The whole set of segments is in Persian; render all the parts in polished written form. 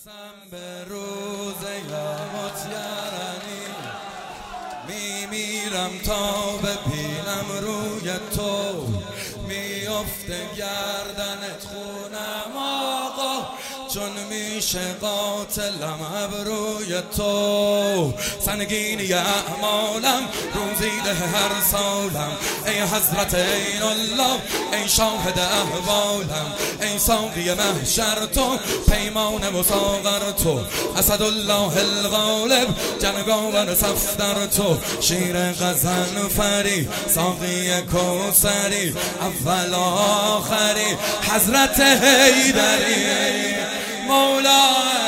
قسم به روز یامت یارانی میمیرم تا ببینم روی تو میفته گردنت خونم آقا چون میشه قاتلم ابروی تو سنگینی اعمالم روزیده هر سالم ای حضرت عین الله ای شاهد احوالم ای ساقی محشر تو پیمان و ساغر تو اسدالله الغالب جنگاور صفدر تو شیر غزل فری ساقی کوثری اول آخری حضرت حیدری مولا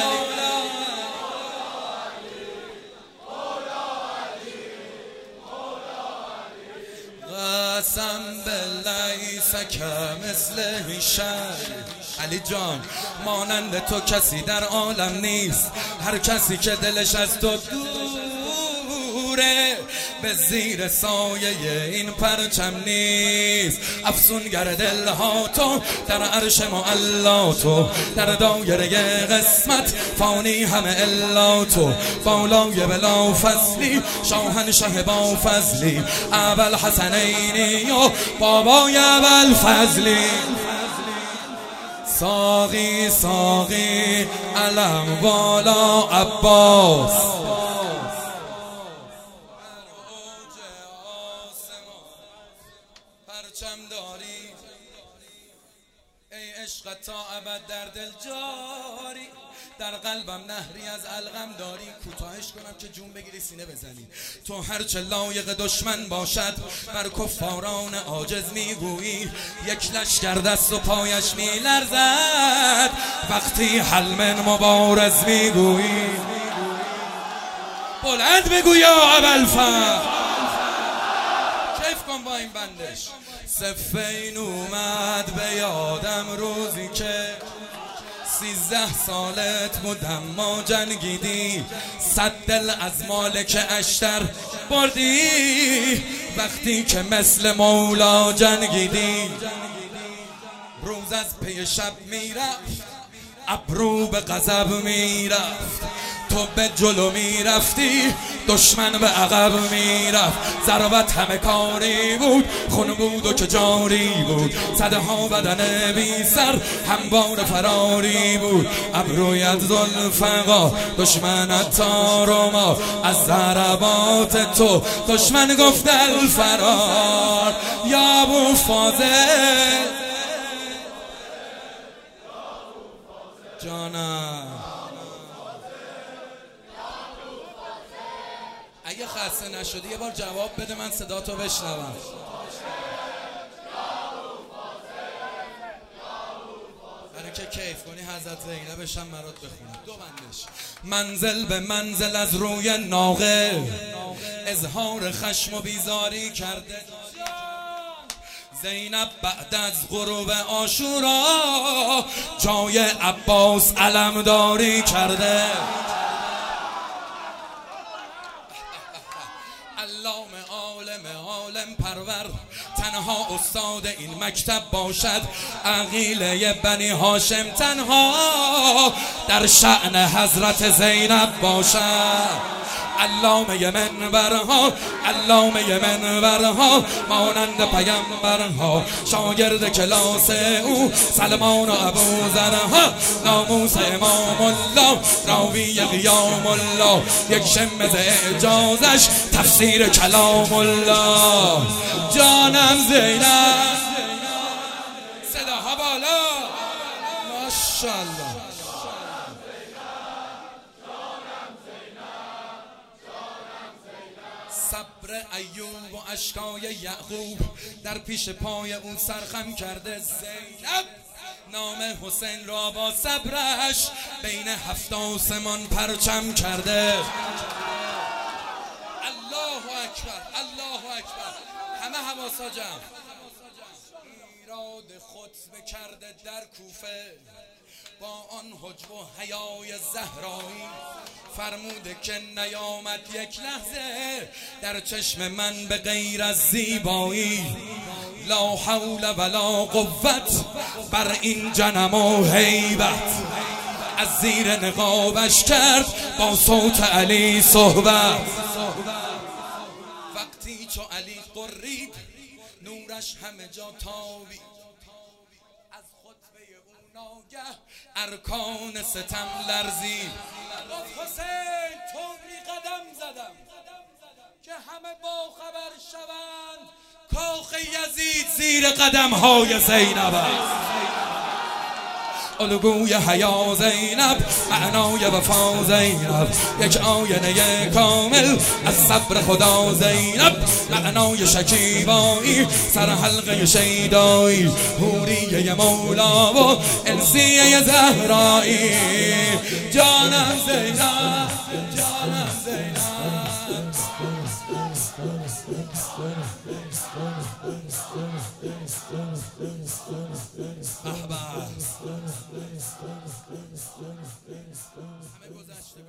قسم بالله سکه مثل شر علی جان مانند تو کسی در عالم نیست هر کسی که دلش از تو دوره به زیر سایه این پرچم نیست افسونگر دلها تو در عرش معلا تو در دایره قسمت فانی همه الا تو بالای بلا فضلی شاهنشه با فضلی اول حسنینی و بابای اول فضلی ساقی ساقی علم والا عباس پرچم داری ای عشق تا ابد در دل جاری در قلبم نهری از الغم داری کوتاهش کنم که جون بگیری سینه بزنی تو هرچه لایق دشمن باشد بر کفاران عاجز میگویی یک لشکر دست و پایش میلرزد وقتی حلم مبارز میگویی بلند بگو یا ابوالفضل کیف کن با این بندش صفین اومد به یادم روزی که 13 سالت بودم ما جنگیدی 100 دل از مالک اشتر بردی وقتی که مثل مولا جنگیدی روز از پی شب میرفت ابرو به غضب میرفت تو به جلو میرفتی دشمن به عقب میرفت ضربت همه کاری بود خون بود و که جاری بود صدها بدن بی سر هموار فراری بود ابرویت ذوالفقار دشمنت تار و ما از ضربات تو دشمن گفت الفرار یا ابوالفاضل جانم اگه خسته نشدی یه بار جواب بده من صدا تو بشنوم برای که کیف کنی حضرت زینبش هم برات بخونم دو بندش منزل به منزل از روی ناقه اظهار خشم و بیزاری کرده زینب بعد از غروب عاشورا جای عباس علمداری کرده عالم پرور تنها استاد این مکتب باشد عقیله بنی هاشم تنها در شأن حضرت زینب باشد علامه منبرها مانند پیمبرها شاگرد کلاس او سلمان و ابوذرها ناموس امام الله راوی قیام الله یک شمز اعجازش تفسیر کلام الله جانم زینب صداها بالا ماشاءالله صبر ایوب و اشکای یعقوب در پیش پای اون سرخم کرده زینب نام حسین را با صبرش بین 7 آسمان پرچم کرده الله اکبر الله اکبر همه حواسا جمع ایراد خطبه کرده در کوفه با آن حجب و حیای زهرایی فرموده که نیامد یک لحظه در چشم من به غیر از زیبایی لا حول ولا قوت بر این جنم و هیبت از زیر نقابش کرد با صوت علی صحبت. وقتی چو علی قرید نورش همه جا تابید، از خطبه او ناگه ارکان ستم لرزید. گفت حسین طوری قدم زدم که همه با خبر شوند کاخ یزید زیر قدم های زینب است. الگوی حیا زینب، معنای وفا زینب، یک آینه کامل از صبر خدا زینب، معنای شکیبایی، سر حلقه شیدایی، حوریه مولا و انسیه زهرایی. جانم زینب، جانم زینب. همه گذشته